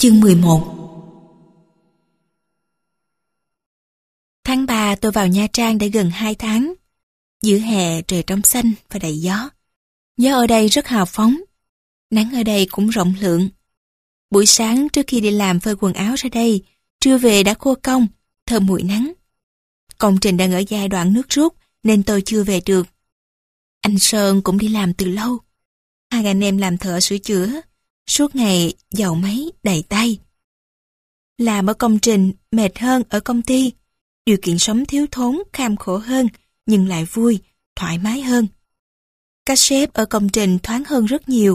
Chương 11. Tháng 3 tôi vào Nha Trang đã gần 2 tháng. Giữa hè trời trong xanh và đầy gió. Gió ở đây rất hào phóng. Nắng ở đây cũng rộng lượng. Buổi sáng trước khi đi làm phơi quần áo ra đây, trưa về đã khô cong, thơm mùi nắng. Công trình đang ở giai đoạn nước rút nên tôi chưa về được. Anh Sơn cũng đi làm từ lâu. Hai anh em làm thợ sửa chữa, suốt ngày dầu máy đầy tay. Làm ở công trình mệt hơn ở công ty. Điều kiện sống thiếu thốn, kham khổ hơn, nhưng lại vui, thoải mái hơn. Các sếp ở công trình thoáng hơn rất nhiều.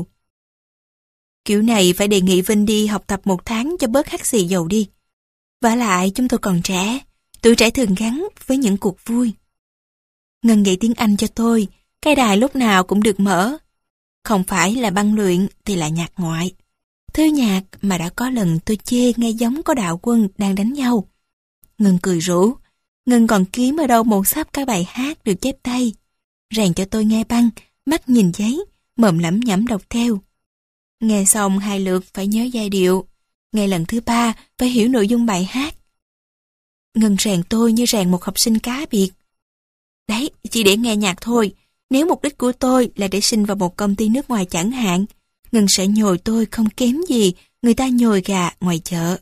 Kiểu này phải đề nghị Vinh đi học tập 1 tháng cho bớt hắt xì dầu đi. Vả lại chúng tôi còn trẻ, tuổi trẻ thường gắn với những cuộc vui. Ngân dạy tiếng Anh cho tôi, cái đài lúc nào cũng được mở. Không phải là băng luyện thì là nhạc ngoại. Thứ nhạc mà đã có lần tôi chê nghe giống có đạo quân đang đánh nhau. Ngân cười rủ, Ngân còn kiếm ở đâu một sắp các bài hát được chép tay. Rèn cho tôi nghe băng, mắt nhìn giấy, mồm lẩm nhẩm đọc theo. Nghe xong 2 lượt phải nhớ giai điệu, nghe lần thứ 3 phải hiểu nội dung bài hát. Ngân rèn tôi như rèn một học sinh cá biệt. Đấy, chỉ để nghe nhạc thôi. Nếu mục đích của tôi là để xin vào một công ty nước ngoài chẳng hạn, Ngân sẽ nhồi tôi không kém gì người ta nhồi gà ngoài chợ.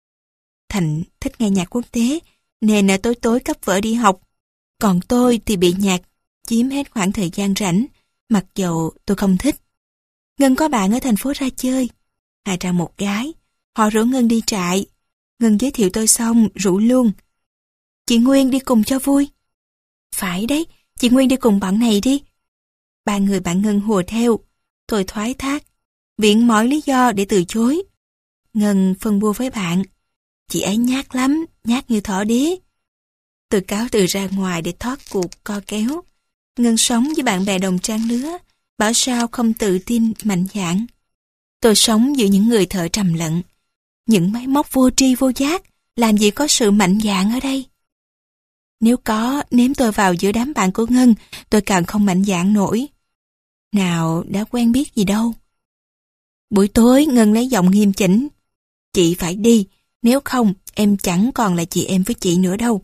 Thành thích nghe nhạc quốc tế, nên tối tối cấp vở đi học. Còn tôi thì bị nhạc chiếm hết khoảng thời gian rảnh, mặc dầu tôi không thích. Ngân có bạn ở thành phố ra chơi, 2 trai 1 gái. Họ rủ Ngân đi trại. Ngân giới thiệu tôi xong, rủ luôn. Chị Nguyên đi cùng cho vui. Phải đấy, chị Nguyên đi cùng bạn này đi. 3 người bạn Ngân hùa theo. Tôi thoái thác, viện mọi lý do để từ chối. Ngân phân bua với bạn. Chị ấy nhát lắm, nhát như thỏ đế. Tôi cáo từ ra ngoài để thoát cuộc co kéo. Ngân sống với bạn bè đồng trang lứa, bảo sao không tự tin, mạnh dạn. Tôi sống giữa những người thợ trầm lặng. Những máy móc vô tri vô giác, làm gì có sự mạnh dạn ở đây. Nếu có, ném tôi vào giữa đám bạn của Ngân, tôi càng không mạnh dạn nổi. Nào đã quen biết gì đâu. Buổi tối Ngân lấy giọng nghiêm chỉnh. Chị phải đi, nếu không em chẳng còn là chị em với chị nữa đâu.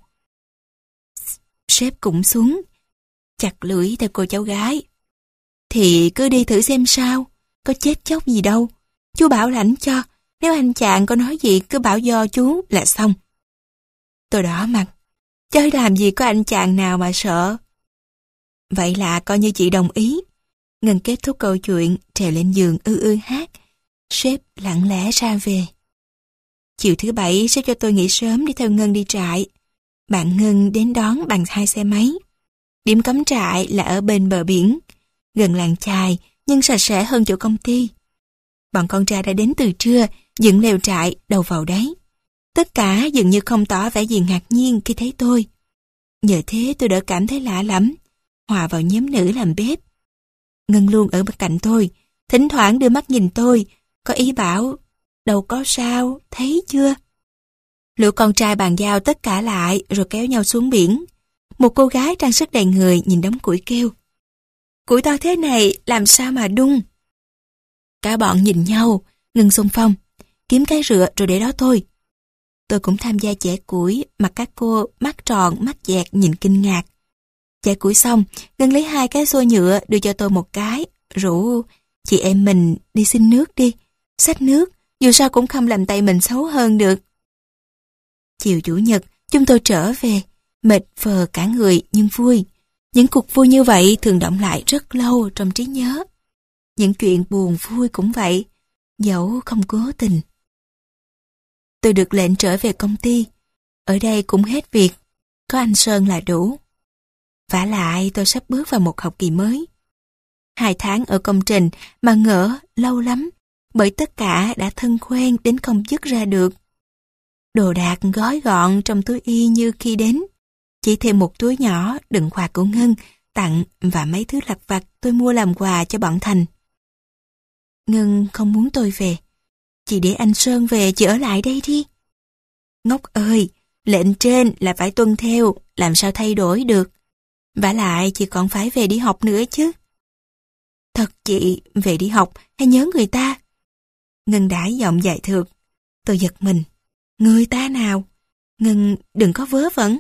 Sếp cũng xuống, chặt lưỡi theo cô cháu gái. Thì cứ đi thử xem sao, có chết chóc gì đâu. Chú bảo lãnh cho, nếu anh chàng có nói gì cứ bảo do chú là xong. Tôi đỏ mặt, chơi làm gì có anh chàng nào mà sợ. Vậy là coi như chị đồng ý. Ngân kết thúc câu chuyện, trèo lên giường hát. Sếp lặng lẽ ra về. Chiều thứ 7 sếp cho tôi nghỉ sớm đi theo Ngân đi trại. Bạn Ngân đến đón bằng 2 xe máy. Điểm cắm trại là ở bên bờ biển, gần làng chài nhưng sạch sẽ hơn chỗ công ty. Bọn con trai đã đến từ trưa, dựng lều trại đầu vào đấy. Tất cả dường như không tỏ vẻ gì ngạc nhiên khi thấy tôi. Nhờ thế tôi đỡ cảm thấy lạ lắm, hòa vào nhóm nữ làm bếp. Ngân luôn ở bên cạnh tôi, thỉnh thoảng đưa mắt nhìn tôi, có ý bảo, đâu có sao, thấy chưa? Lũ con trai bàn giao tất cả lại rồi kéo nhau xuống biển. Một cô gái trang sức đầy người nhìn đống củi kêu. Củi to thế này làm sao mà đun? Cả bọn nhìn nhau, Ngân xung phong, kiếm cái rựa rồi để đó thôi. Tôi cũng tham gia chẻ củi, mặt các cô mắt tròn, mắt dẹt nhìn kinh ngạc. Chẻ củi xong, Ngân lấy 2 cái xô nhựa đưa cho tôi một cái, rủ chị em mình đi xin nước đi, xách nước, dù sao cũng không làm tay mình xấu hơn được. Chiều Chủ nhật, chúng tôi trở về, mệt phờ cả người nhưng vui. Những cuộc vui như vậy thường đọng lại rất lâu trong trí nhớ. Những chuyện buồn vui cũng vậy, dẫu không cố tình. Tôi được lệnh trở về công ty. Ở đây cũng hết việc, có anh Sơn là đủ. Vả lại tôi sắp bước vào một học kỳ mới. 2 tháng ở công trình mà ngỡ lâu lắm, bởi tất cả đã thân quen đến không dứt ra được. Đồ đạc gói gọn trong túi y như khi đến. Chỉ thêm một túi nhỏ đựng quà của Ngân tặng và mấy thứ lặt vặt tôi mua làm quà cho bọn Thành. Ngân không muốn tôi về. Chị để anh Sơn về, chị ở lại đây đi. Ngốc ơi, lệnh trên là phải tuân theo, làm sao thay đổi được. Vả lại chị còn phải về đi học nữa chứ. Thật chị, về đi học hay nhớ người ta? Ngân đãi giọng dài thượt. Tôi giật mình. Người ta nào? Ngân đừng có vớ vẩn.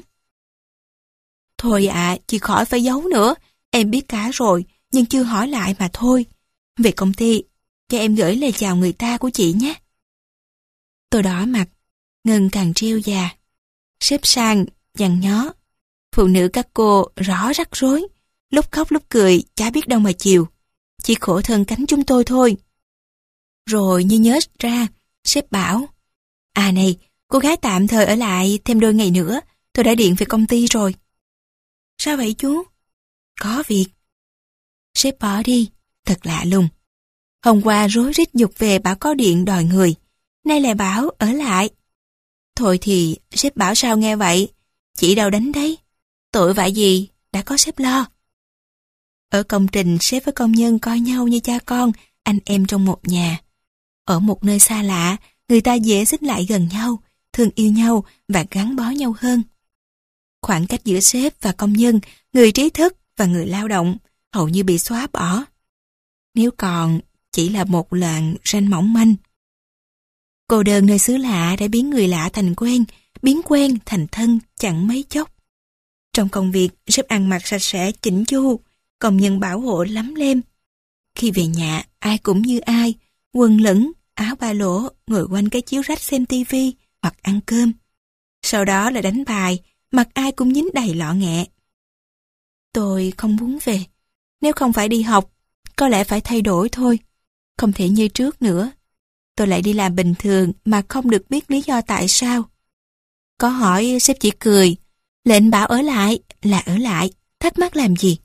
Thôi ạ, chị khỏi phải giấu nữa. Em biết cả rồi, nhưng chưa hỏi lại mà thôi. Về công ty, cho em gửi lời chào người ta của chị nhé. Tôi đỏ mặt, Ngân càng trêu già. Sếp sang, nhăn nhó. Phụ nữ các cô rõ rắc rối, lúc khóc lúc cười, chả biết đâu mà chiều. Chỉ khổ thân cánh chúng tôi thôi. Rồi như nhớ ra, sếp bảo, à này, cô gái tạm thời ở lại thêm đôi ngày nữa, tôi đã điện về công ty rồi. Sao vậy chú? Có việc. Sếp bỏ đi, thật lạ lùng. Hôm qua rối rít giục về bảo có điện đòi người, nay lại bảo ở lại. Thôi thì sếp bảo sao nghe vậy, chị đâu đánh đấy. Tội vạ gì, đã có sếp lo. Ở công trình sếp với công nhân coi nhau như cha con, anh em trong một nhà. Ở một nơi xa lạ, người ta dễ xích lại gần nhau, thương yêu nhau và gắn bó nhau hơn. Khoảng cách giữa sếp và công nhân, người trí thức và người lao động hầu như bị xóa bỏ. Nếu còn chỉ là một làn ranh mỏng manh. Cô đơn nơi xứ lạ đã biến người lạ thành quen, biến quen thành thân chẳng mấy chốc. Trong công việc, sếp ăn mặc sạch sẽ chỉnh chu, công nhân bảo hộ lắm lem. Khi về nhà, ai cũng như ai, quần lửng, áo ba lỗ, ngồi quanh cái chiếu rách xem tivi hoặc ăn cơm. Sau đó là đánh bài, mặt ai cũng nhín đầy lọ nghẹ. Tôi không muốn về. Nếu không phải đi học, có lẽ phải thay đổi thôi. Không thể như trước nữa. Tôi lại đi làm bình thường mà không được biết lý do tại sao. Có hỏi sếp chỉ cười. Lệnh bảo ở lại là ở lại, thắc mắc làm gì?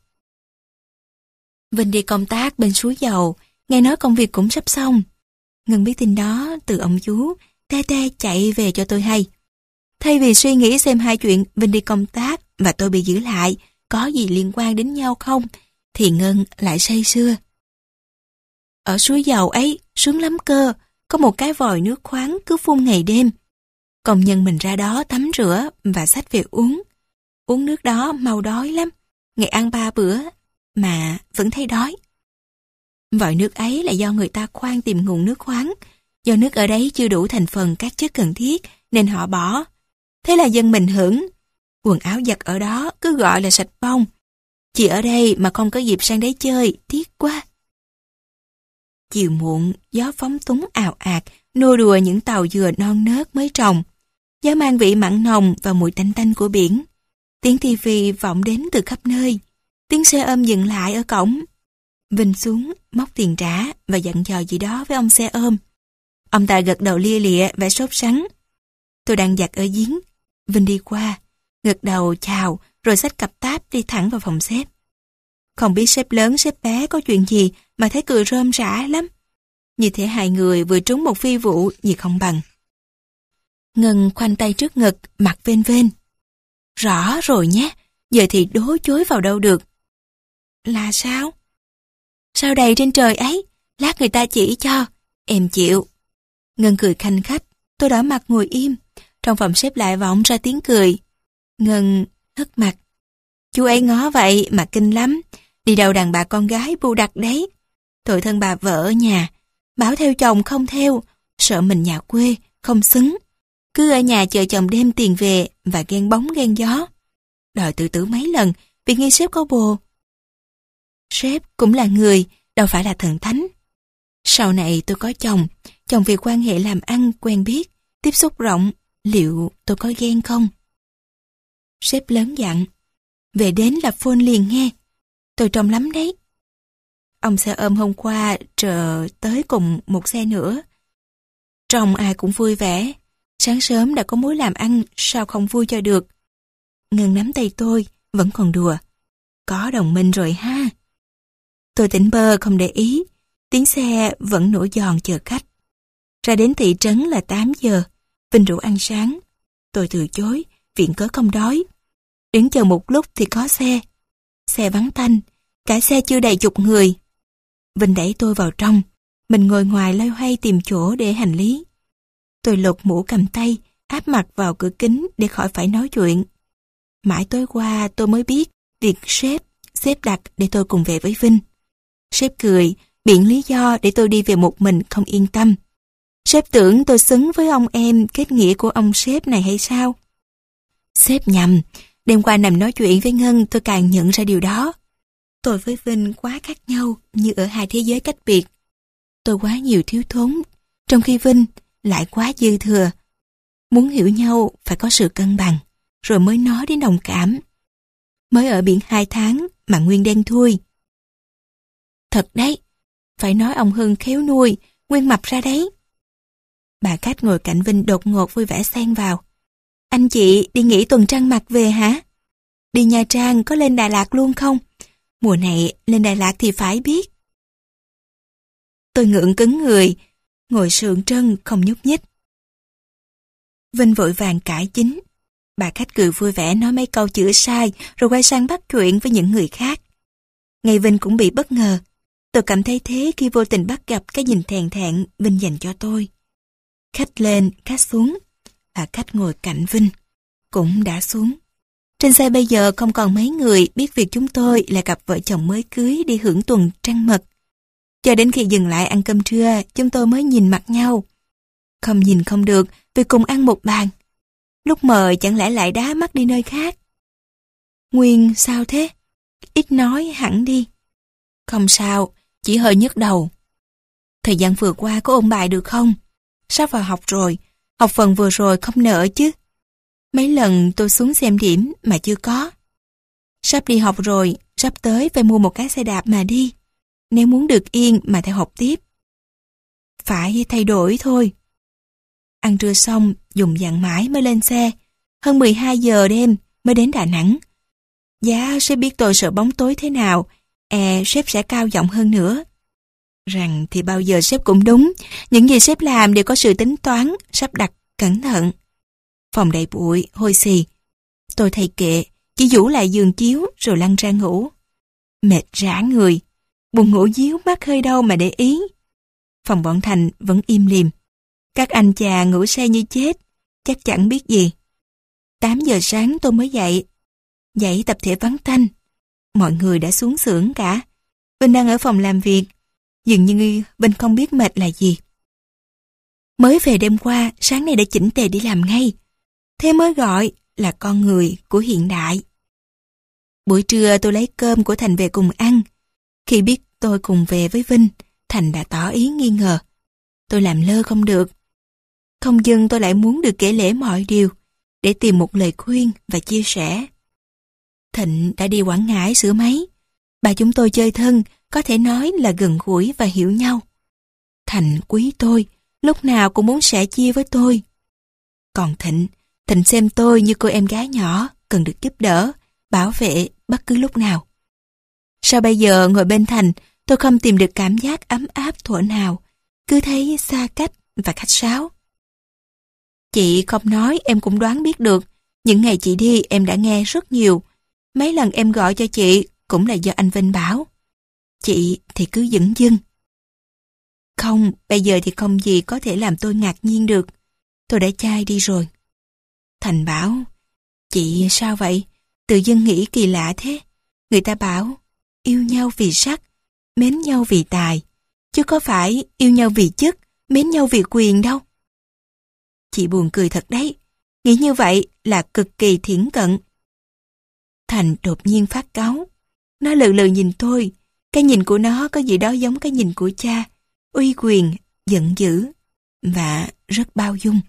Vinh đi công tác bên suối dầu, nghe nói công việc cũng sắp xong. Ngân biết tin đó từ ông chú, te te chạy về cho tôi hay. Thay vì suy nghĩ xem hai chuyện Vinh đi công tác và tôi bị giữ lại có gì liên quan đến nhau không, thì Ngân lại say sưa. Ở suối dầu ấy, sướng lắm cơ, có một cái vòi nước khoáng cứ phun ngày đêm. Công nhân mình ra đó tắm rửa và xách về uống. Uống nước đó mau đói lắm, ngày ăn 3 bữa mà vẫn thấy đói. Vòi nước ấy là do người ta khoan tìm nguồn nước khoáng, do nước ở đấy chưa đủ thành phần các chất cần thiết nên họ bỏ. Thế là dân mình hưởng. Quần áo giặt ở đó cứ gọi là sạch bông. Chỉ ở đây mà không có dịp sang đấy chơi, tiếc quá. Chiều muộn, gió phóng túng ào ạt, nô đùa những tàu dừa non nớt mới trồng. Gió mang vị mặn nồng và mùi tanh tanh của biển. Tiếng tivi vọng đến từ khắp nơi. Tiếng xe ôm dừng lại ở cổng. Vinh xuống, móc tiền trả và dặn dò gì đó với ông xe ôm. Ông ta gật đầu lia lịa vẻ sốt sắng. Tôi đang giặt ở giếng. Vinh đi qua, gật đầu chào rồi xách cặp táp đi thẳng vào phòng sếp. Không biết sếp lớn sếp bé có chuyện gì mà thấy cười rôm rã lắm. Như thể hai người vừa trúng một phi vụ gì không bằng. Ngân khoanh tay trước ngực, mặt vênh vênh. Rõ rồi nhé, giờ thì đố chối vào đâu được. Là sao? Sao đầy trên trời ấy, lát người ta chỉ cho, em chịu. Ngân cười khanh khách, tôi đỏ mặt ngồi im. Trong phòng sếp lại vọng ra tiếng cười. Ngân hất mặt. Chú ấy ngó vậy mà kinh lắm, đi đâu đàn bà con gái bu đặc đấy. Tội thân bà vợ ở nhà, bảo theo chồng không theo, sợ mình nhà quê, không xứng. Cứ ở nhà chờ chồng đem tiền về và ghen bóng ghen gió. Đòi tự tử mấy lần vì nghi sếp có bồ. Sếp cũng là người, đâu phải là thần thánh. Sau này tôi có chồng vì quan hệ làm ăn quen biết, tiếp xúc rộng, liệu tôi có ghen không? Sếp lớn dặn, về đến là phone liền nghe, tôi trông lắm đấy. Ông xe ôm hôm qua chờ tới cùng một xe nữa. Trông ai cũng vui vẻ, sáng sớm đã có mối làm ăn, sao không vui cho được. Ngân nắm tay tôi, vẫn còn đùa. Có đồng minh rồi ha. Tôi tỉnh bơ không để ý, tiếng xe vẫn nổ giòn chờ khách. Ra đến thị trấn là 8 giờ, Vinh rủ ăn sáng. Tôi từ chối, viện cớ không đói. Đứng chờ một lúc thì có xe. Xe vắng tanh, cả xe chưa đầy chục người. Vinh đẩy tôi vào trong, mình ngồi ngoài loay hoay tìm chỗ để hành lý. Tôi lột mũ cầm tay, áp mặt vào cửa kính để khỏi phải nói chuyện. Mãi tối qua tôi mới biết việc sếp đặt để tôi cùng về với Vinh. Sếp cười, biện lý do để tôi đi về một mình không yên tâm. Sếp tưởng tôi xứng với ông em kết nghĩa của ông sếp này hay sao? Sếp nhầm, đêm qua nằm nói chuyện với Ngân tôi càng nhận ra điều đó. Tôi với Vinh quá khác nhau như ở hai thế giới cách biệt. Tôi quá nhiều thiếu thốn, trong khi Vinh lại quá dư thừa. Muốn hiểu nhau phải có sự cân bằng, rồi mới nói đến đồng cảm. Mới ở biển 2 tháng mà Nguyên đen thui. Thật đấy, phải nói ông Hưng khéo nuôi, Nguyên mập ra đấy. Bà khách ngồi cạnh Vinh đột ngột vui vẻ xen vào. Anh chị đi nghỉ tuần trăng mật về hả? Đi Nha Trang có lên Đà Lạt luôn không? Mùa này lên Đà Lạt thì phải biết. Tôi ngượng cứng người, ngồi sượng trân không nhúc nhích. Vinh vội vàng cãi chính. Bà khách cười vui vẻ nói mấy câu chữa sai rồi quay sang bắt chuyện với những người khác. Ngay Vinh cũng bị bất ngờ. Tôi cảm thấy thế khi vô tình bắt gặp cái nhìn thèn thẹn Vinh dành cho tôi. Khách lên, khách xuống. Bà khách ngồi cạnh Vinh cũng đã xuống. Trên xe bây giờ không còn mấy người biết việc chúng tôi là cặp vợ chồng mới cưới đi hưởng tuần trăng mật. Cho đến khi dừng lại ăn cơm trưa, chúng tôi mới nhìn mặt nhau. Không nhìn không được vì cùng ăn một bàn. Lúc mời chẳng lẽ lại đá mắt đi nơi khác. Nguyên sao thế? Ít nói hẳn đi. Không sao, chỉ hơi nhức đầu. Thời gian vừa qua có ôn bài được không? Sắp vào học rồi, học phần vừa rồi không nợ chứ. Mấy lần tôi xuống xem điểm mà chưa có. Sắp đi học rồi, sắp tới phải mua một cái xe đạp mà đi. Nếu muốn được yên mà theo học tiếp. Phải thay đổi thôi. Ăn trưa xong, dùng dặn mãi mới lên xe. Hơn 12 giờ đêm mới đến Đà Nẵng. Giá sếp biết tôi sợ bóng tối thế nào, sếp sẽ cao giọng hơn nữa. Rằng thì bao giờ sếp cũng đúng, những gì sếp làm đều có sự tính toán, sắp đặt, cẩn thận. Phòng đầy bụi, hôi xì. Tôi thay kệ, chỉ vũ lại giường chiếu rồi lăn ra ngủ. Mệt rã người, buồn ngủ díu mắt hơi đâu mà để ý. Phòng bọn Thành vẫn im lìm. Các anh chà ngủ say như chết, chắc chẳng biết gì. 8 giờ sáng tôi mới dậy. Dậy tập thể vắng tanh. Mọi người đã xuống xưởng cả. Vinh đang ở phòng làm việc. Dường như Vinh không biết mệt là gì. Mới về đêm qua, sáng nay đã chỉnh tề đi làm ngay. Thế mới gọi là con người của hiện đại. Buổi trưa tôi lấy cơm của Thành về cùng ăn. Khi biết tôi cùng về với Vinh, Thành đã tỏ ý nghi ngờ. Tôi làm lơ không được. Không dưng tôi lại muốn được kể lể mọi điều, để tìm một lời khuyên và chia sẻ. Thịnh đã đi Quảng Ngãi sửa máy. Bà chúng tôi chơi thân, có thể nói là gần gũi và hiểu nhau. Thành quý tôi, lúc nào cũng muốn sẻ chia với tôi. Còn Thịnh xem tôi như cô em gái nhỏ, cần được giúp đỡ, bảo vệ bất cứ lúc nào. Sao bây giờ ngồi bên Thành, tôi không tìm được cảm giác ấm áp thuở nào, cứ thấy xa cách và khách sáo. Chị không nói em cũng đoán biết được, những ngày chị đi em đã nghe rất nhiều. Mấy lần em gọi cho chị cũng là do anh Vinh bảo. Chị thì cứ dửng dưng. Không, bây giờ thì không gì có thể làm tôi ngạc nhiên được. Tôi đã chai đi rồi. Thành bảo, chị sao vậy? Tự dưng nghĩ kỳ lạ thế. Người ta bảo, yêu nhau vì sắc, mến nhau vì tài. Chứ có phải yêu nhau vì chức, mến nhau vì quyền đâu. Chị buồn cười thật đấy. Nghĩ như vậy là cực kỳ thiển cận. Thành đột nhiên phát cáu. Nó lừ lừ nhìn tôi. Cái nhìn của nó có gì đó giống cái nhìn của cha. Uy quyền, giận dữ và rất bao dung.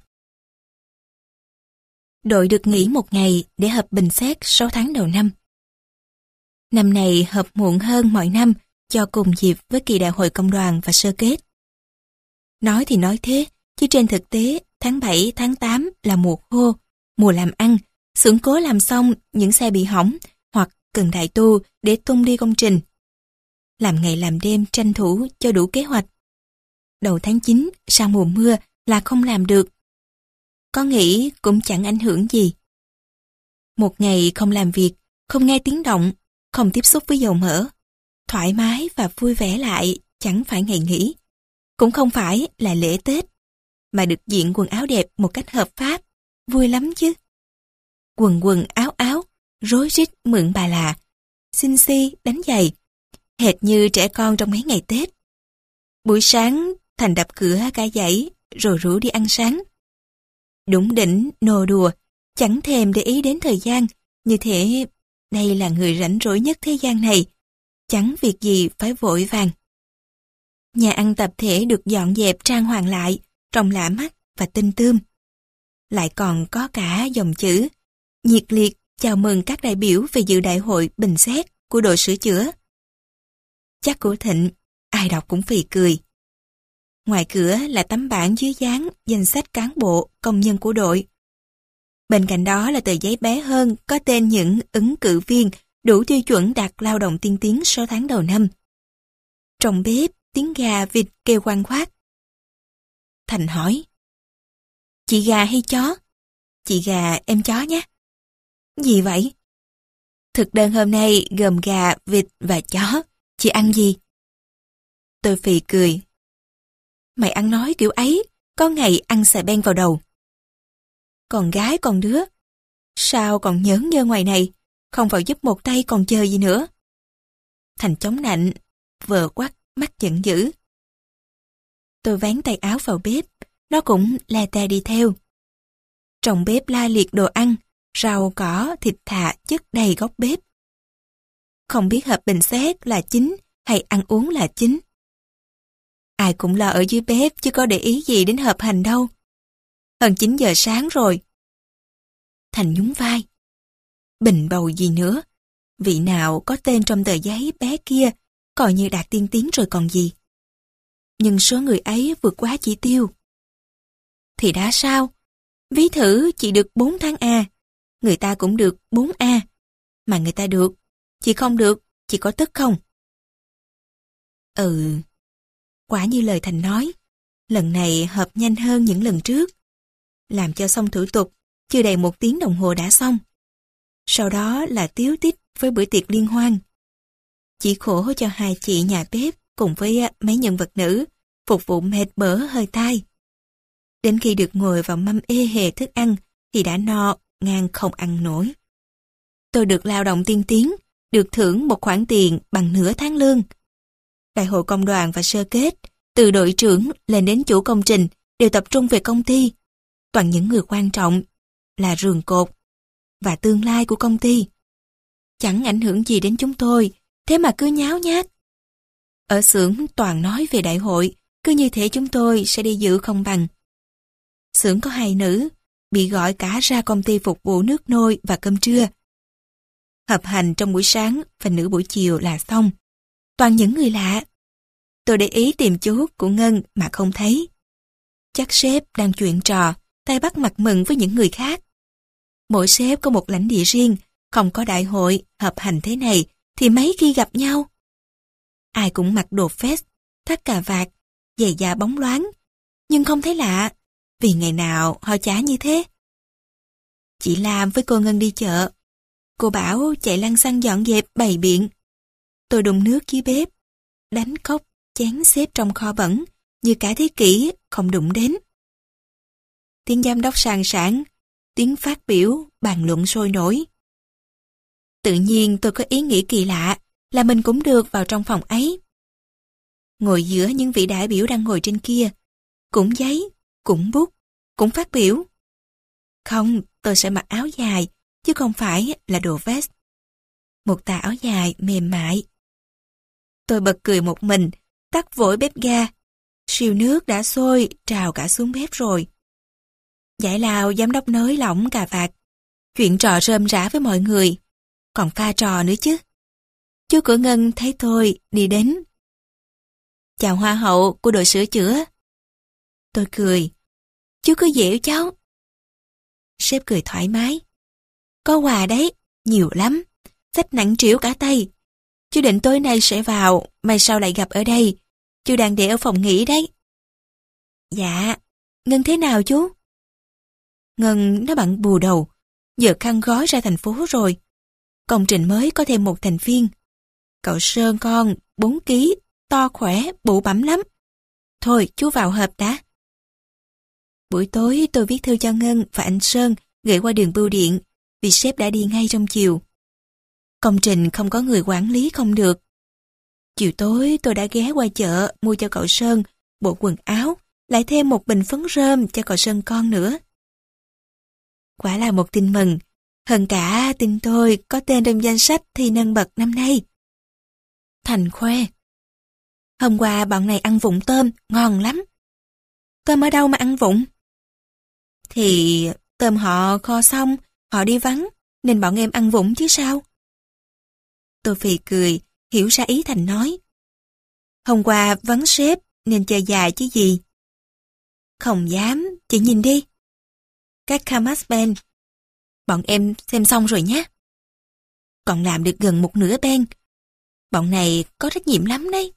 Đội được nghỉ một ngày để họp bình xét 6 tháng đầu năm. Năm này họp muộn hơn mọi năm cho cùng dịp với kỳ đại hội công đoàn và sơ kết. Nói thì nói thế, chứ trên thực tế tháng 7, tháng 8 là mùa khô, mùa làm ăn, xưởng cố làm xong những xe bị hỏng hoặc cần đại tu để tung đi công trình. Làm ngày làm đêm tranh thủ cho đủ kế hoạch. Đầu tháng 9 sang mùa mưa là không làm được. Có nghĩ cũng chẳng ảnh hưởng gì. Một ngày không làm việc, không nghe tiếng động, không tiếp xúc với dầu mỡ, thoải mái và vui vẻ lại chẳng phải ngày nghỉ. Cũng không phải là lễ Tết, mà được diện quần áo đẹp một cách hợp pháp, vui lắm chứ. Quần áo áo, rối rít mượn bà là, xinh xi đánh giày, hệt như trẻ con trong mấy ngày Tết. Buổi sáng Thành đập cửa cả dãy rồi rủ đi ăn sáng. Đủng đỉnh, nô đùa, chẳng thèm để ý đến thời gian, như thể đây là người rảnh rỗi nhất thế gian này, chẳng việc gì phải vội vàng. Nhà ăn tập thể được dọn dẹp trang hoàng lại, trông lạ mắt và tinh tươm. Lại còn có cả dòng chữ nhiệt liệt chào mừng các đại biểu về dự đại hội bình xét của đội sửa chữa. Chắc của Thịnh, ai đọc cũng phì cười. Ngoài cửa là tấm bảng dưới dán danh sách cán bộ, công nhân của đội. Bên cạnh đó là tờ giấy bé hơn có tên những ứng cử viên đủ tiêu chuẩn đạt lao động tiên tiến 6 tháng đầu năm. Trong bếp, tiếng gà vịt kêu khoan khoát. Thành hỏi: Chị gà hay chó? Chị gà, em chó nhé. Gì vậy? Thực đơn hôm nay gồm gà, vịt và chó. Chị ăn gì? Tôi phì cười. Mày ăn nói kiểu ấy, có ngày ăn xà beng vào đầu. Còn gái còn đứa, sao còn nhớn nhơ ngoài này, không vào giúp một tay còn chờ gì nữa. Thành chống nạnh, vờ quắt, mắt giận dữ. Tôi vén tay áo vào bếp, nó cũng le te đi theo. Trong bếp la liệt đồ ăn, rau cỏ, thịt thà chất đầy góc bếp. Không biết họp bình xét là chính hay ăn uống là chính. Ai cũng lo ở dưới bếp chứ có để ý gì đến họp hành đâu. Hơn 9 giờ sáng rồi. Thành nhún vai. Bình bầu gì nữa. Vị nào có tên trong tờ giấy bé kia coi như đạt tiên tiến rồi còn gì. Nhưng số người ấy vượt quá chỉ tiêu. Thì đã sao? Ví thử chị được 4 tháng A. Người ta cũng được 4A. Mà người ta được. Chị không được. Chị có tức không? Quả như lời Thành nói. Lần này họp nhanh hơn những lần trước. Làm cho xong thủ tục, chưa đầy 1 tiếng đồng hồ đã xong. Sau đó là tíu tít với bữa tiệc liên hoan. Chỉ khổ cho 2 chị nhà bếp cùng với mấy nhân vật nữ, phục vụ mệt bở hơi tai. Đến khi được ngồi vào mâm ê hề thức ăn thì đã no, ngang không ăn nổi. Tôi được lao động tiên tiến, được thưởng một khoản tiền bằng nửa tháng lương. Đại hội công đoàn và sơ kết, từ đội trưởng lên đến chủ công trình đều tập trung về công ty. Toàn những người quan trọng, là rường cột và tương lai của công ty. Chẳng ảnh hưởng gì đến chúng tôi, thế mà cứ nháo nhác. Ở xưởng toàn nói về đại hội, cứ như thể chúng tôi sẽ đi dự không bằng. Xưởng có 2 nữ, bị gọi cả ra công ty phục vụ nước nôi và cơm trưa. Họp hành trong buổi sáng và nửa buổi chiều là xong. Toàn những người lạ. Tôi để ý tìm chú của Ngân mà không thấy. Chắc sếp đang chuyện trò, tay bắt mặt mừng với những người khác. Mỗi sếp có một lãnh địa riêng, không có đại hội, họp hành thế này thì mấy khi gặp nhau. Ai cũng mặc đồ vest, thắt cà vạt, giày da bóng loáng, nhưng không thấy lạ, vì ngày nào họ chả như thế. Chị Lam với cô Ngân đi chợ. Cô bảo chạy lăng xăng dọn dẹp bày biện. Tôi đun nước dưới bếp, đánh cốc, chén xếp trong kho bẩn, như cả thế kỷ không đụng đến. Tiếng giám đốc sàn sảng, tiếng phát biểu, bàn luận sôi nổi. Tự nhiên tôi có ý nghĩ kỳ lạ là mình cũng được vào trong phòng ấy. Ngồi giữa những vị đại biểu đang ngồi trên kia, cũng giấy, cũng bút, cũng phát biểu. Không, tôi sẽ mặc áo dài, chứ không phải là đồ vest. Một tà áo dài mềm mại. Tôi bật cười một mình, tắt vội bếp ga. Siêu nước đã sôi, trào cả xuống bếp rồi. Giải lao giám đốc nới lỏng cà vạt. Chuyện trò rơm rã với mọi người. Còn pha trò nữa chứ. Chú Cửa Ngân thấy tôi đi đến. Chào hoa hậu của đội sửa chữa. Tôi cười. Chú cứ dẻo cháu. Sếp cười thoải mái. Có quà đấy, nhiều lắm. Xách nặng trĩu cả tay. Chú định tối nay sẽ vào, mai sau lại gặp ở đây. Chú đang để ở phòng nghỉ đấy. Dạ, Ngân thế nào chú? Ngân nó bận bù đầu, giờ khăn gói ra thành phố rồi. Công trình mới có thêm một thành viên. Cậu Sơn con, 4 ký, to khỏe, bụ bẫm lắm. Thôi, chú vào họp đã. Buổi tối tôi viết thư cho Ngân và anh Sơn gửi qua đường bưu điện, vì sếp đã đi ngay trong chiều. Công trình không có người quản lý không được. Chiều tối tôi đã ghé qua chợ mua cho cậu Sơn bộ quần áo, lại thêm một bình phấn rơm cho cậu Sơn con nữa. Quả là một tin mừng, hơn cả tin tôi có tên trong danh sách thi nâng bậc năm nay. Thành khoe. Hôm qua bọn này ăn vụng tôm, ngon lắm. Tôm ở đâu mà ăn vụng? Thì tôm họ kho xong, họ đi vắng, nên bọn em ăn vụng chứ sao? Tôi phì cười, hiểu ra ý Thành nói. Hôm qua vắng sếp, nên chơi dài chứ gì. Không dám, chị nhìn đi. Các Kamas Ben, bọn em xem xong rồi nhé. Còn làm được gần một nửa Ben. Bọn này có trách nhiệm lắm đấy.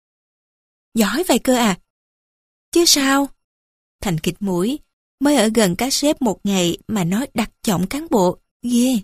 Giỏi vậy cơ à? Chứ sao? Thành khịt mũi, mới ở gần các sếp một ngày mà nói đặt giọng cán bộ, ghê.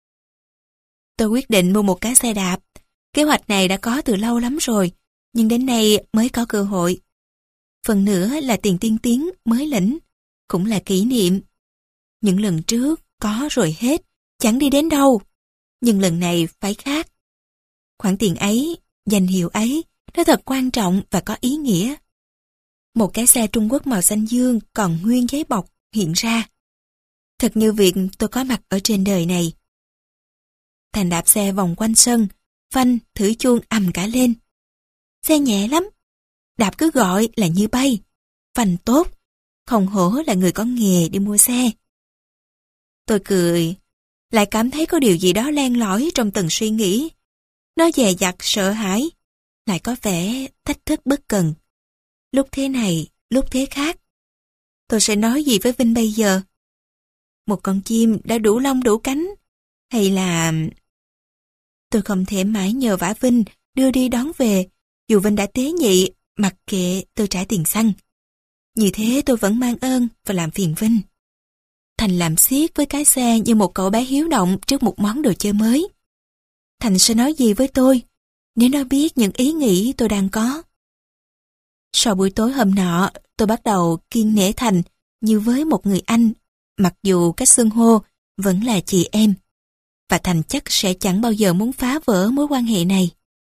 Tôi quyết định mua một cái xe đạp. Kế hoạch này đã có từ lâu lắm rồi, nhưng đến nay mới có cơ hội. Phần nữa là tiền tiên tiến mới lĩnh, cũng là kỷ niệm. Những lần trước có rồi hết, chẳng đi đến đâu. Nhưng lần này phải khác. Khoản tiền ấy, danh hiệu ấy, nó thật quan trọng và có ý nghĩa. Một cái xe Trung Quốc màu xanh dương còn nguyên giấy bọc hiện ra. Thật như việc tôi có mặt ở trên đời này. Thành đạp xe vòng quanh sân, phanh thử chuông ầm cả lên. Xe nhẹ lắm, đạp cứ gọi là như bay. Phanh tốt, không hổ là người có nghề đi mua xe. Tôi cười, lại cảm thấy có điều gì đó len lỏi trong từng suy nghĩ. Nó dè dặt sợ hãi, lại có vẻ thách thức bất cần. Lúc thế này, lúc thế khác. Tôi sẽ nói gì với Vinh bây giờ? Một con chim đã đủ lông đủ cánh? Hay là... Tôi không thể mãi nhờ vả Vinh đưa đi đón về, dù Vinh đã tế nhị, mặc kệ tôi trả tiền xăng. Như thế tôi vẫn mang ơn và làm phiền Vinh. Thành làm xiết với cái xe như một cậu bé hiếu động trước một món đồ chơi mới. Thành sẽ nói gì với tôi, nếu nó biết những ý nghĩ tôi đang có. Sau buổi tối hôm nọ, tôi bắt đầu kiêng nể Thành như với một người anh, mặc dù cách xưng hô vẫn là chị em. Và Thành chắc sẽ chẳng bao giờ muốn phá vỡ mối quan hệ này.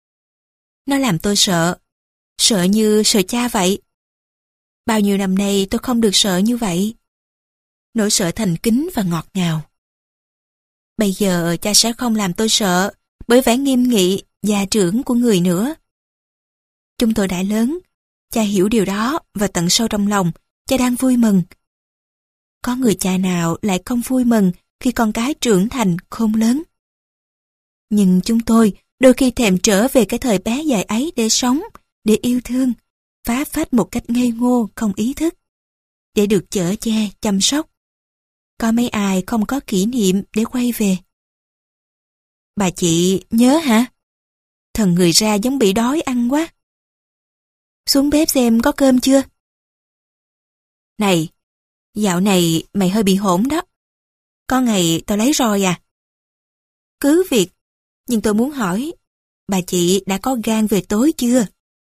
Nó làm tôi sợ, sợ như sợ cha vậy. Bao nhiêu năm nay tôi không được sợ như vậy. Nỗi sợ thành kính và ngọt ngào. Bây giờ cha sẽ không làm tôi sợ bởi vẻ nghiêm nghị, già trưởng của người nữa. Chúng tôi đã lớn, cha hiểu điều đó và tận sâu trong lòng, cha đang vui mừng. Có người cha nào lại không vui mừng khi con cái trưởng thành khôn lớn. Nhưng chúng tôi đôi khi thèm trở về cái thời bé dại ấy để sống, để yêu thương, phá phách một cách ngây ngô không ý thức, để được chở che, chăm sóc. Có mấy ai không có kỷ niệm để quay về. Bà chị nhớ hả? Thần người ra giống bị đói ăn quá. Xuống bếp xem có cơm chưa? Này, dạo này mày hơi bị hỗn đó. Có ngày tao lấy roi à? Cứ việc, nhưng tôi muốn hỏi, bà chị đã có gan về tối chưa?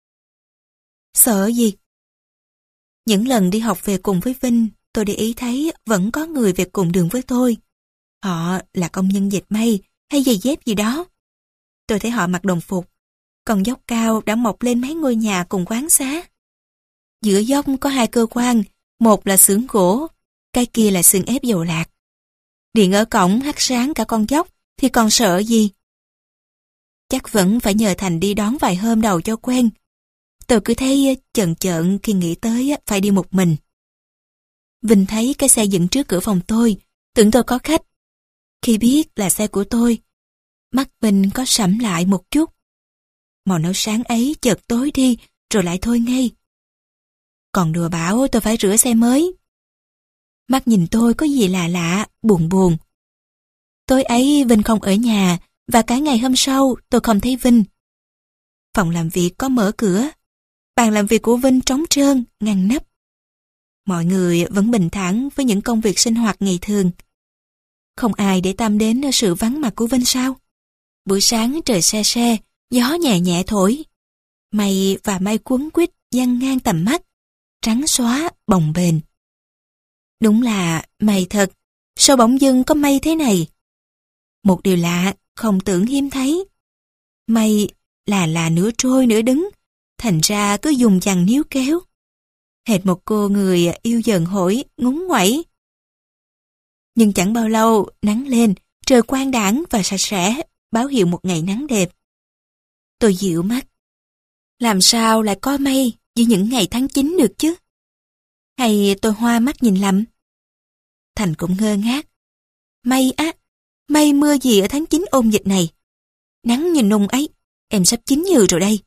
Sợ gì? Những lần đi học về cùng với Vinh, tôi để ý thấy vẫn có người về cùng đường với tôi. Họ là công nhân dệt may hay giày dép gì đó. Tôi thấy họ mặc đồng phục, còn dốc cao đã mọc lên mấy ngôi nhà cùng quán xá. Giữa dốc có hai cơ quan, một là xưởng gỗ, cái kia là xưởng ép dầu lạc. Điện ở cổng hắt sáng cả con dốc thì còn sợ gì? Chắc vẫn phải nhờ Thành đi đón vài hôm đầu cho quen. Tôi cứ thấy chần chợn khi nghĩ tới phải đi một mình. Vinh thấy cái xe dựng trước cửa phòng tôi, tưởng tôi có khách. Khi biết là xe của tôi, mắt Vinh có sẫm lại một chút. Màu nâu sáng ấy chợt tối đi, rồi lại thôi ngay. Còn đùa bảo tôi phải rửa xe mới. Mắt nhìn tôi có gì lạ lạ, buồn buồn. Tối ấy Vinh không ở nhà, và cả ngày hôm sau tôi không thấy Vinh. Phòng làm việc có mở cửa. Bàn làm việc của Vinh trống trơn, ngăn nắp. Mọi người vẫn bình thản với những công việc sinh hoạt ngày thường. Không ai để tâm đến sự vắng mặt của Vinh sao? Buổi sáng trời se se, gió nhẹ nhẹ thổi. Mây và mây quấn quýt giăng ngang tầm mắt, trắng xóa, bồng bềnh. Đúng là mây thật, sao bỗng dưng có mây thế này? Một điều lạ, không tưởng hiếm thấy. Mây là nửa trôi nửa đứng, thành ra cứ dùng dằng níu kéo. hệt một cô người yêu dần hổi, ngúng nguẩy. Nhưng chẳng bao lâu, nắng lên, trời quang đãng và sạch sẽ, báo hiệu một ngày nắng đẹp. Tôi dịu mắt. Làm sao lại có mây như những ngày tháng 9 được chứ? Hay tôi hoa mắt nhìn lầm? Thành cũng ngơ ngác. Mây á, mây mưa gì ở tháng 9 ôn dịch này? Nắng như nung ấy, em sắp chín nhừ rồi đây.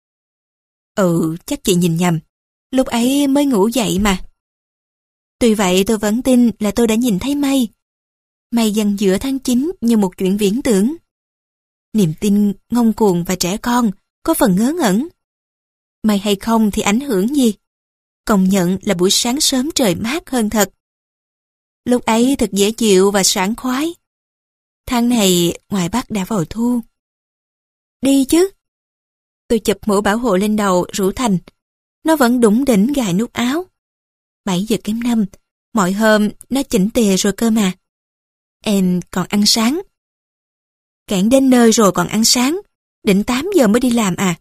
Chắc chị nhìn nhầm. Lúc ấy mới ngủ dậy mà. Tuy vậy tôi vẫn tin là tôi đã nhìn thấy mây. Mây giăng giữa tháng 9 như một chuyện viễn tưởng. Niềm tin ngông cuồng và trẻ con có phần ngớ ngẩn. Mây hay không thì ảnh hưởng gì? Công nhận là buổi sáng sớm trời mát hơn thật. Lúc ấy thật dễ chịu và sảng khoái. Tháng này ngoài Bắc đã vào thu. Đi chứ. Tôi chụp mũ bảo hộ lên đầu rủ Thành. Nó vẫn đủng đỉnh gài nút áo. 7:05, mọi hôm nó chỉnh tề rồi cơ mà. Em còn ăn sáng. Cạn đến nơi rồi còn ăn sáng, định 8 giờ mới đi làm à?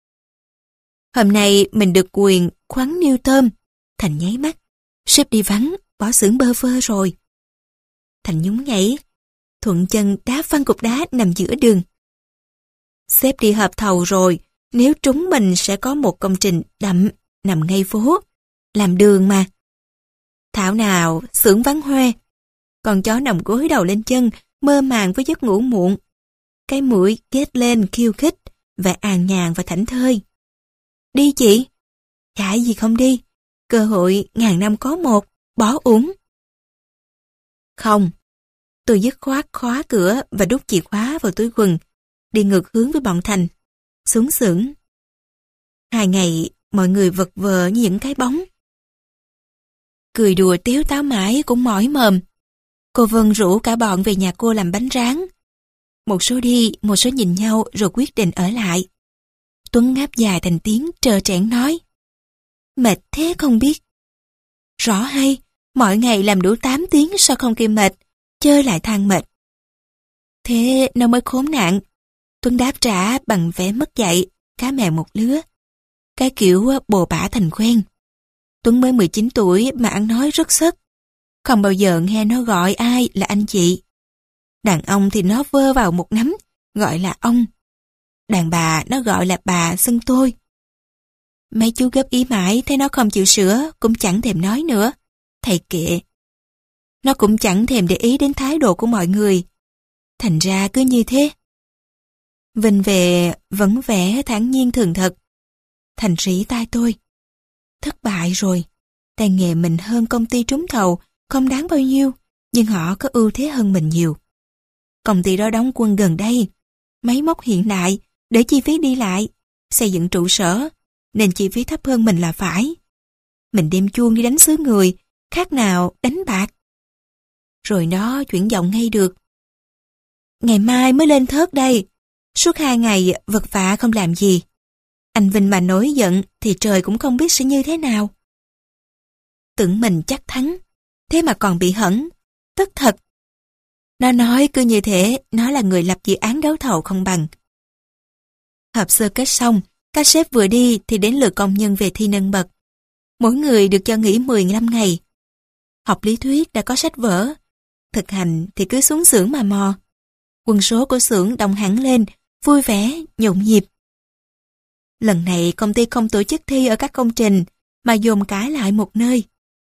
Hôm nay mình được quyền khoắn niêu tôm. Thành nháy mắt. Sếp đi vắng, bỏ xưởng bơ vơ rồi. Thành nhún nhảy. Thuận chân đá văng cục đá nằm giữa đường. Sếp đi họp thầu rồi, nếu trúng mình sẽ có một công trình đậm nằm ngay phố. Làm đường mà. Thảo nào xưởng vắng hoe. Con chó nằm gối đầu lên chân, mơ màng với giấc ngủ muộn. Cái mũi ghét lên khiêu khích, vẻ an nhàn và thảnh thơi. Đi chị. Chả gì không đi. Cơ hội ngàn năm có một, bỏ uổng. Không. Tôi dứt khoát khóa cửa và đút chìa khóa vào túi quần, đi ngược hướng với bọn Thành, xuống xưởng. 2 ngày, mọi người vật vờ như những cái bóng. Cười đùa tếu táo mãi cũng mỏi mồm. Cô Vân rủ cả bọn về nhà cô làm bánh rán. Một số đi, một số nhìn nhau rồi quyết định ở lại. Tuấn ngáp dài thành tiếng trơ trẽn nói. Mệt thế không biết. Rõ hay, mỗi ngày làm đủ 8 tiếng sao không kêu mệt, chơi lại than mệt. Thế nó mới khốn nạn. Tuấn đáp trả bằng vẻ mất dạy, cá mè một lứa. Cái kiểu bồ bả thành quen. Tuấn mới 19 tuổi mà ăn nói rất sất. Không bao giờ nghe nó gọi ai là anh chị. Đàn ông thì nó vơ vào một nắm, gọi là ông. Đàn bà nó gọi là bà xưng tôi. Mấy chú góp ý mãi thấy nó không chịu sửa, cũng chẳng thèm nói nữa. Thầy kệ. Nó cũng chẳng thèm để ý đến thái độ của mọi người. Thành ra cứ như thế. Vinh về vẫn vẻ thản nhiên thường thật. Thành rỉ tai tôi. Thất bại rồi. Tay nghề mình hơn công ty trúng thầu, không đáng bao nhiêu, nhưng họ có ưu thế hơn mình nhiều. Công ty đó đóng quân gần đây, máy móc hiện đại, để chi phí đi lại, xây dựng trụ sở, nên chi phí thấp hơn mình là phải. Mình đem chuông đi đánh xứ người, khác nào đánh bạc. Rồi nó chuyển giọng ngay được. Ngày mai mới lên thớt đây, suốt 2 ngày vật vã không làm gì. Anh Vinh mà nổi giận thì trời cũng không biết sẽ như thế nào. Tưởng mình chắc thắng, thế mà còn bị hẫng, tức thật. Nó nói cứ như thế, nó là người lập dự án đấu thầu không bằng. Họp sơ kết xong, các sếp vừa đi thì đến lượt công nhân về thi nâng bậc. Mỗi người được cho nghỉ 15 ngày. Học lý thuyết đã có sách vở, thực hành thì cứ xuống xưởng mà mò. Quân số của xưởng đồng hẳn lên, vui vẻ, nhộn nhịp. Lần này công ty không tổ chức thi ở các công trình, mà dồn cả lại một nơi.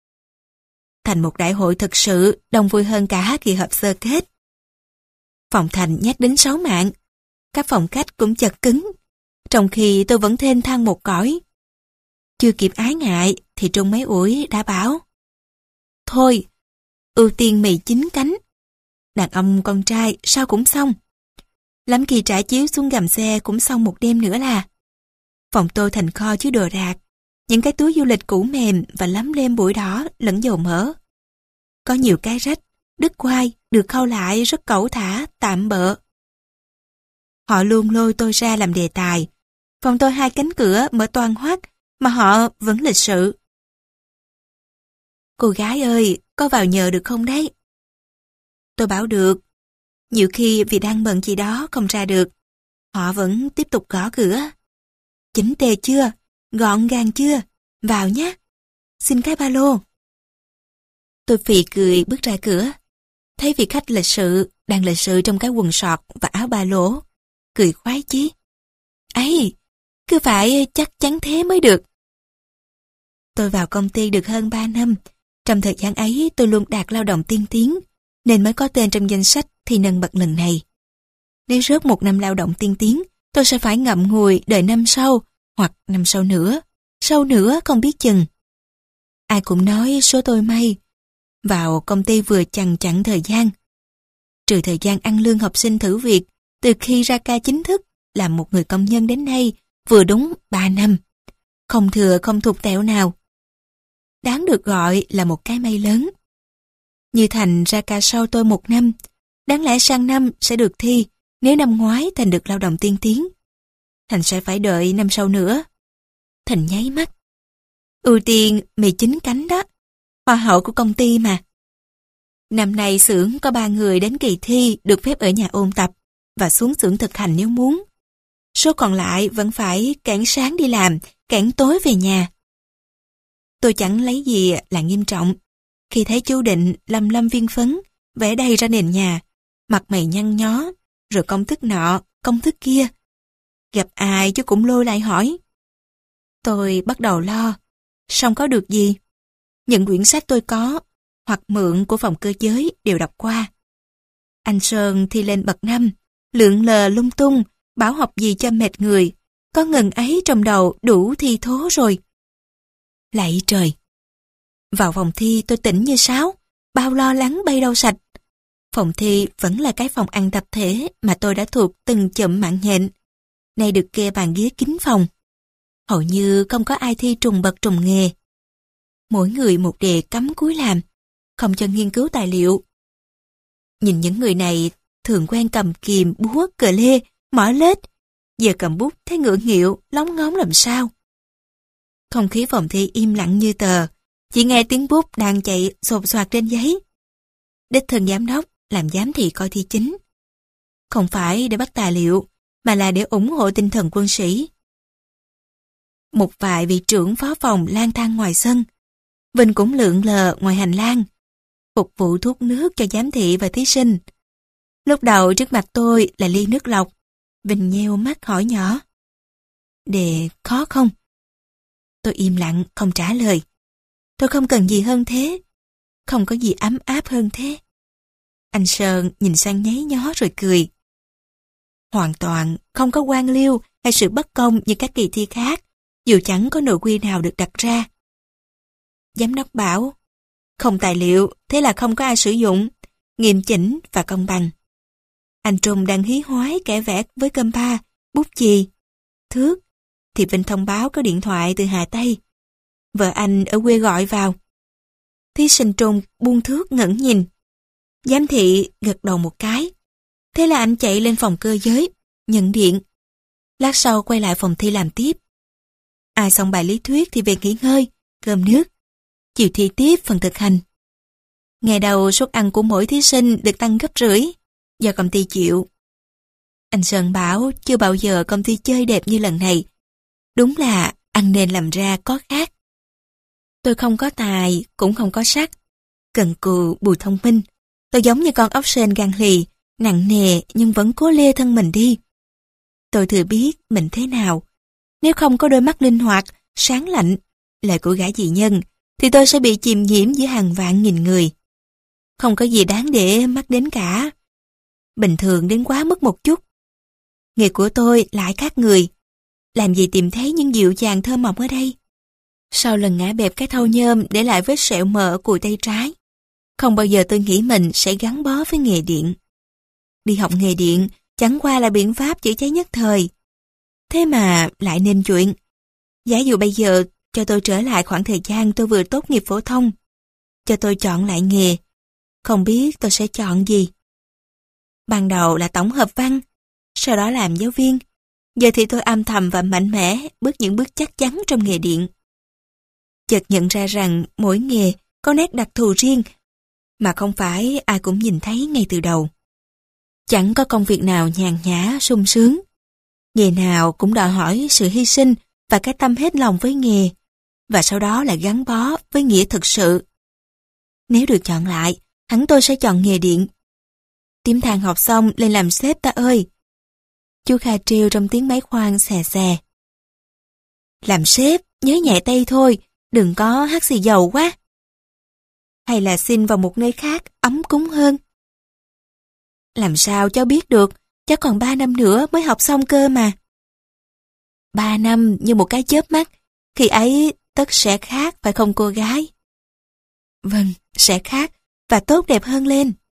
Thành một đại hội thực sự đông vui hơn cả kỳ họp sơ kết. Phòng Thành nhắc đến 6 mạng, các phòng khách cũng chật cứng, trong khi tôi vẫn thênh thang một cõi. Chưa kịp ái ngại thì Trung mấy ủi đã bảo. Thôi, ưu tiên mì 9 cánh. Đàn ông con trai sao cũng xong. Lắm khi trải chiếu xuống gầm xe cũng xong một đêm nữa là. Phòng tôi thành kho chứa đồ đạc, những cái túi du lịch cũ mềm và lấm lem bụi đỏ lẫn dầu mỡ. Có nhiều cái rách, đứt quai, được khâu lại rất cẩu thả, tạm bợ. Họ luôn lôi tôi ra làm đề tài. Phòng tôi 2 cánh cửa mở toang hoác, mà họ vẫn lịch sự. Cô gái ơi, có vào nhờ được không đấy? Tôi bảo được. Nhiều khi vì đang bận gì đó không ra được. Họ vẫn tiếp tục gõ cửa. Chỉnh tề chưa? Gọn gàng chưa? Vào nhé. xin cái ba lô. Tôi phì cười bước ra cửa, thấy vị khách lịch sự đang lịch sự trong cái quần sọt và áo ba lỗ, cười khoái chí. Ấy, cứ phải chắc chắn thế mới được. Tôi vào công ty được hơn 3 năm. Trong thời gian ấy tôi luôn đạt lao động tiên tiến, nên mới có tên trong danh sách thi nâng bậc lần này. Nếu rớt 1 năm lao động tiên tiến, tôi sẽ phải ngậm ngùi đợi năm sau, hoặc năm sau nữa không biết chừng. Ai cũng nói số tôi may. Vào công ty vừa chằng chặn thời gian. Trừ thời gian ăn lương học sinh thử việc, từ khi ra ca chính thức làm một người công nhân đến nay, vừa đúng 3 năm. Không thừa không thụt tẹo nào. Đáng được gọi là một cái may lớn. Như Thành ra ca sau tôi 1 năm, đáng lẽ sang năm sẽ được thi, nếu năm ngoái Thành được lao động tiên tiến. Thành sẽ phải đợi năm sau nữa. Thành nháy mắt. Ưu tiên 19 cánh đó, hoa hậu của công ty mà. Năm nay xưởng có 3 người đến kỳ thi được phép ở nhà ôn tập và xuống xưởng thực hành nếu muốn. Số còn lại vẫn phải cảng sáng đi làm, cảng tối về nhà. Tôi chẳng lấy gì là nghiêm trọng. Khi thấy chú Định lăm lăm viên phấn, vẽ đầy ra nền nhà, mặt mày nhăn nhó, rồi công thức nọ, công thức kia. Gặp ai chú cũng lôi lại hỏi. Tôi bắt đầu lo, song có được gì? Những quyển sách tôi có, hoặc mượn của phòng cơ giới đều đọc qua. Anh Sơn thi lên bậc 5, lượn lờ lung tung, bảo học gì cho mệt người, có ngần ấy trong đầu đủ thi thố rồi. Lạy trời! Vào phòng thi tôi tỉnh như sáo, bao lo lắng bay đâu sạch. Phòng thi vẫn là cái phòng ăn tập thể mà tôi đã thuộc từng chụm mạng nhện. Nay được kê bàn ghế kín phòng. Hầu như không có ai thi trùng bậc trùng nghề. Mỗi người một đề cắm cúi làm, không cho nghiên cứu tài liệu. Nhìn những người này thường quen cầm kìm, búa, cờ lê, mỏ lết, giờ cầm bút thấy ngượng nghịu, lóng ngóng làm sao. Không khí phòng thi im lặng như tờ, chỉ nghe tiếng bút đang chạy sột soạt trên giấy. Đích thân giám đốc làm giám thị coi thi chính. Không phải để bắt tài liệu, mà là để ủng hộ tinh thần quân sĩ. Một vài vị trưởng phó phòng lang thang ngoài sân. Vinh cũng lượn lờ ngoài hành lang, phục vụ thuốc nước cho giám thị và thí sinh. Lúc đầu trước mặt tôi là ly nước lọc. Vinh nheo mắt hỏi nhỏ. Đề khó không? Tôi im lặng không trả lời. Tôi không cần gì hơn thế. Không có gì ấm áp hơn thế. Anh Sơn nhìn sang nháy nhó rồi cười. Hoàn toàn không có quan liêu hay sự bất công như các kỳ thi khác, dù chẳng có nội quy nào được đặt ra. Giám đốc bảo, không tài liệu, thế là không có ai sử dụng, nghiêm chỉnh và công bằng. Anh Trung đang hí hoái kẻ vẽ với compa, bút chì, thước, thì Vinh thông báo có điện thoại từ Hà Tây. Vợ anh ở quê gọi vào. Thí sinh Trung buông thước ngẩng nhìn. Giám thị gật đầu một cái. Thế là anh chạy lên phòng cơ giới, nhận điện. Lát sau quay lại phòng thi làm tiếp. Ai xong bài lý thuyết thì về nghỉ ngơi, cơm nước. Chiều thi tiếp phần thực hành. Ngày đầu suất ăn của mỗi thí sinh được tăng gấp rưỡi, do công ty chịu. Anh Sơn bảo chưa bao giờ công ty chơi đẹp như lần này. Đúng là ăn nên làm ra có khác. Tôi không có tài, cũng không có sắc. Cần cù bù thông minh. Tôi giống như con ốc sên gan lì, nặng nề nhưng vẫn cố lê thân mình đi. Tôi thừa biết mình thế nào. Nếu không có đôi mắt linh hoạt, sáng lạnh, lời của gã dị nhân, thì tôi sẽ bị chìm nhiễm giữa hàng vạn nghìn người. Không có gì đáng để mắc đến cả. Bình thường đến quá mức một chút. Nghề của tôi lại khác người. Làm gì tìm thấy những dịu dàng thơ mộng ở đây? Sau lần ngã bẹp cái thau nhôm để lại vết sẹo mỡ cùi tay trái, không bao giờ tôi nghĩ mình sẽ gắn bó với nghề điện. Đi học nghề điện chẳng qua là biện pháp chữa cháy nhất thời. Thế mà lại nên chuyện. Giả dụ bây giờ cho tôi trở lại khoảng thời gian tôi vừa tốt nghiệp phổ thông, cho tôi chọn lại nghề, không biết tôi sẽ chọn gì. Ban đầu là tổng hợp văn, sau đó làm giáo viên. Giờ thì tôi âm thầm và mạnh mẽ bước những bước chắc chắn trong nghề điện. Chợt nhận ra rằng mỗi nghề có nét đặc thù riêng mà không phải ai cũng nhìn thấy ngay từ đầu. Chẳng có công việc nào nhàn nhã, sung sướng. Nghề nào cũng đòi hỏi sự hy sinh và cái tâm hết lòng với nghề. và sau đó là gắn bó với nghĩa thực sự. Nếu được chọn lại, hẳn tôi sẽ chọn nghề điện. Tím than học xong lên làm sếp ta ơi. Chú Kha trêu trong tiếng máy khoan xè xè. Làm sếp, nhớ nhẹ tay thôi, đừng có hắt xì dầu quá. Hay là xin vào một nơi khác, ấm cúng hơn. Làm sao cháu biết được, cháu còn 3 năm nữa mới học xong cơ mà. 3 năm như một cái chớp mắt, khi ấy tất sẽ khác phải không cô gái? Vâng, sẽ khác và tốt đẹp hơn lên.